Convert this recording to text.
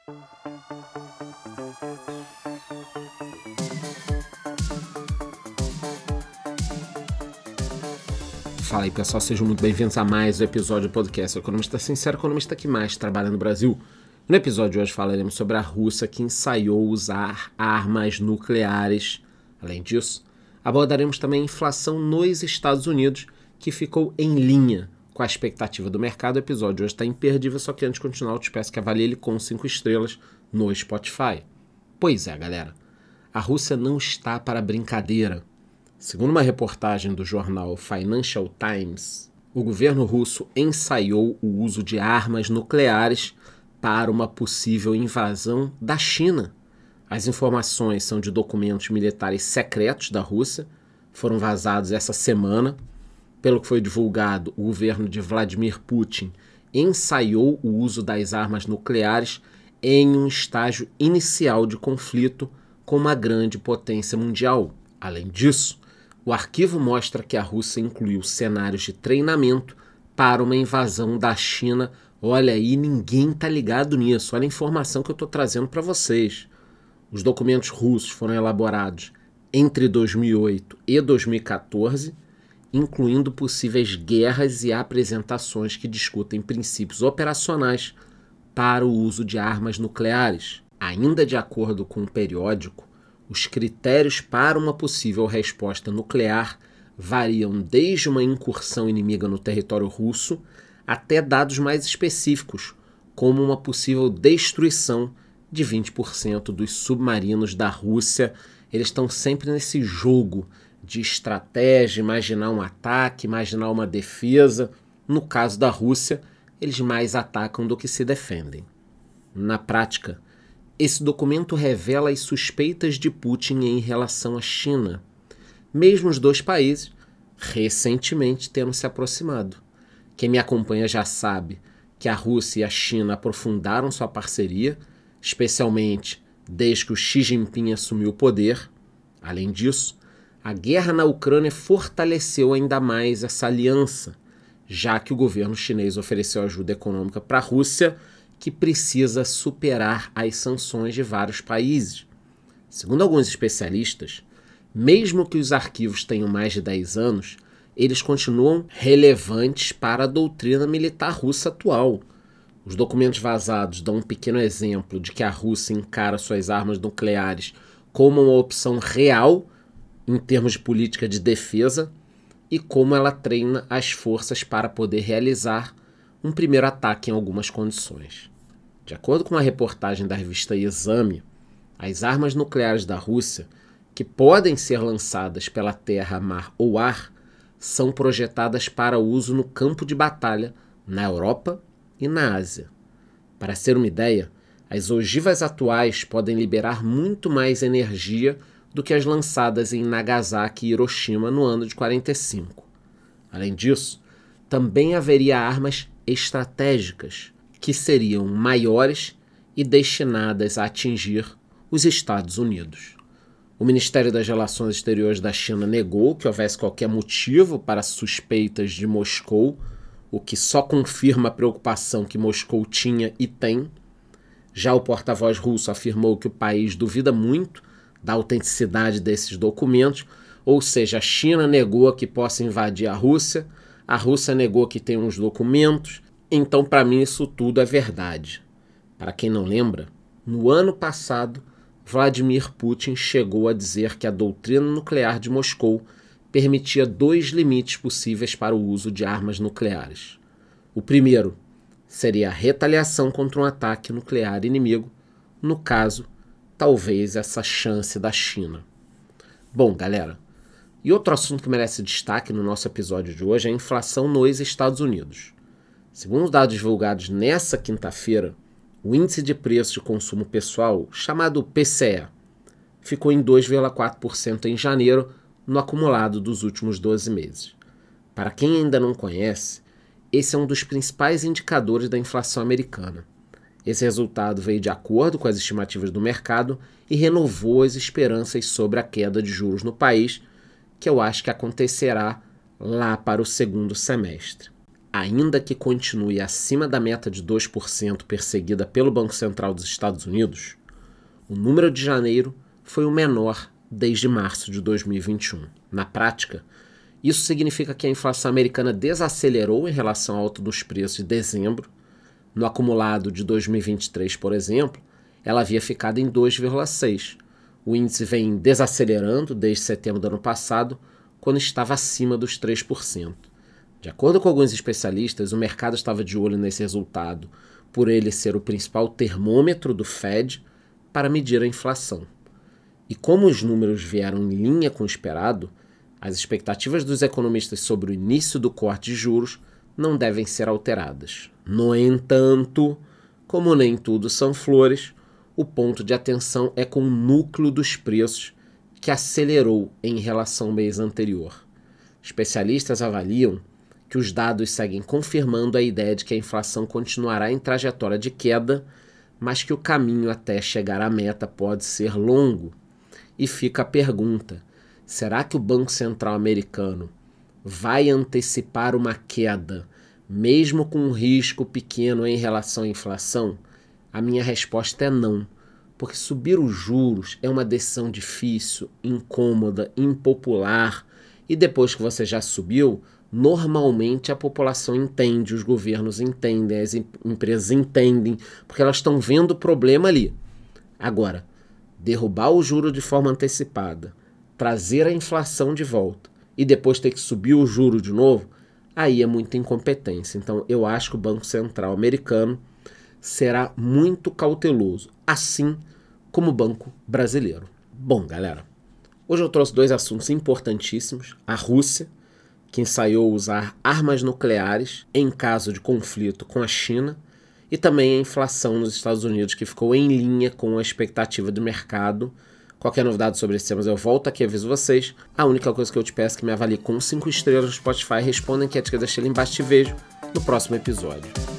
Fala aí, pessoal, sejam muito bem-vindos a mais um episódio do podcast Economista Sincero, economista que mais trabalha no Brasil. No episódio de hoje falaremos sobre a Rússia que ensaiou usar armas nucleares. Além disso, abordaremos também a inflação nos Estados Unidos, que ficou em linha com a expectativa do mercado. O episódio de hoje está imperdível, só que antes de continuar eu te peço que avalie ele com 5 estrelas no Spotify. Pois é, galera, a Rússia não está para brincadeira. Segundo uma reportagem do jornal Financial Times, o governo russo ensaiou o uso de armas nucleares para uma possível invasão da China. As informações são de documentos militares secretos da Rússia, foram vazados essa semana. Pelo que foi divulgado, o governo de Vladimir Putin ensaiou o uso das armas nucleares em um estágio inicial de conflito com uma grande potência mundial. Além disso, o arquivo mostra que a Rússia incluiu cenários de treinamento para uma invasão da China. Olha aí, ninguém está ligado nisso. Olha a informação que eu estou trazendo para vocês. Os documentos russos foram elaborados entre 2008 e 2014, incluindo possíveis guerras e apresentações que discutem princípios operacionais para o uso de armas nucleares. Ainda de acordo com o periódico, os critérios para uma possível resposta nuclear variam desde uma incursão inimiga no território russo até dados mais específicos, como uma possível destruição de 20% dos submarinos da Rússia. Eles estão sempre nesse jogo de estratégia, imaginar um ataque, imaginar uma defesa. No caso da Rússia, eles mais atacam do que se defendem. Na prática, esse documento revela as suspeitas de Putin em relação à China, mesmo os dois países recentemente tendo se aproximado. Quem me acompanha já sabe que a Rússia e a China aprofundaram sua parceria, especialmente desde que o Xi Jinping assumiu o poder. Além disso, a guerra na Ucrânia fortaleceu ainda mais essa aliança, já que o governo chinês ofereceu ajuda econômica para a Rússia, que precisa superar as sanções de vários países. Segundo alguns especialistas, mesmo que os arquivos tenham mais de 10 anos, eles continuam relevantes para a doutrina militar russa atual. Os documentos vazados dão um pequeno exemplo de que a Rússia encara suas armas nucleares como uma opção real em termos de política de defesa e como ela treina as forças para poder realizar um primeiro ataque em algumas condições. De acordo com uma reportagem da revista Exame, as armas nucleares da Rússia, que podem ser lançadas pela terra, mar ou ar, são projetadas para uso no campo de batalha na Europa e na Ásia. Para ter uma ideia, as ogivas atuais podem liberar muito mais energia do que as lançadas em Nagasaki e Hiroshima no ano de 1945. Além disso, também haveria armas estratégicas, que seriam maiores e destinadas a atingir os Estados Unidos. O Ministério das Relações Exteriores da China negou que houvesse qualquer motivo para suspeitas de Moscou, o que só confirma a preocupação que Moscou tinha e tem. Já o porta-voz russo afirmou que o país duvida muito da autenticidade desses documentos, ou seja, a China negou que possa invadir a Rússia negou que tem uns documentos. Então, para mim, isso tudo é verdade. Para quem não lembra, no ano passado, Vladimir Putin chegou a dizer que a doutrina nuclear de Moscou permitia 2 limites possíveis para o uso de armas nucleares. O primeiro seria a retaliação contra um ataque nuclear inimigo, no caso, talvez essa chance da China. Bom, galera, e outro assunto que merece destaque no nosso episódio de hoje é a inflação nos Estados Unidos. Segundo os dados divulgados nesta quinta-feira, o índice de preço de consumo pessoal, chamado PCE, ficou em 2,4% em janeiro, no acumulado dos últimos 12 meses. Para quem ainda não conhece, esse é um dos principais indicadores da inflação americana. Esse resultado veio de acordo com as estimativas do mercado e renovou as esperanças sobre a queda de juros no país, que eu acho que acontecerá lá para o segundo semestre. ainda que continue acima da meta de 2% perseguida pelo Banco Central dos Estados Unidos, o número de janeiro foi o menor desde março de 2021. Na prática, isso significa que a inflação americana desacelerou em relação ao alto dos preços de dezembro. No acumulado de 2023, por exemplo, ela havia ficado em 2,6%. O índice vem desacelerando desde setembro do ano passado, quando estava acima dos 3%. De acordo com alguns especialistas, o mercado estava de olho nesse resultado, por ele ser o principal termômetro do Fed para medir a inflação. E como os números vieram em linha com o esperado, as expectativas dos economistas sobre o início do corte de juros não devem ser alteradas. No entanto, como nem tudo são flores, o ponto de atenção é com o núcleo dos preços, que acelerou em relação ao mês anterior. Especialistas avaliam que os dados seguem confirmando a ideia de que a inflação continuará em trajetória de queda, mas que o caminho até chegar à meta pode ser longo. E fica a pergunta: será que o Banco Central americano vai antecipar uma queda, mesmo com um risco pequeno em relação à inflação? A minha resposta é não, porque subir os juros é uma decisão difícil, incômoda, impopular, e depois que você já subiu, normalmente a população entende, os governos entendem, as empresas entendem, porque elas estão vendo o problema ali. Agora, derrubar o juro de forma antecipada, trazer a inflação de volta e depois ter que subir o juro de novo, aí é muita incompetência. Então eu acho que o Banco Central americano será muito cauteloso, assim como o Banco Brasileiro. Bom, galera, hoje eu trouxe 2 assuntos importantíssimos: a Rússia, que ensaiou usar armas nucleares em caso de conflito com a China, e também a inflação nos Estados Unidos, que ficou em linha com a expectativa do mercado. Qualquer novidade sobre esses temas eu volto aqui e aviso vocês. A única coisa que eu te peço é que me avalie com 5 estrelas no Spotify, responda a enquete que eu deixei ali embaixo e te vejo no próximo episódio.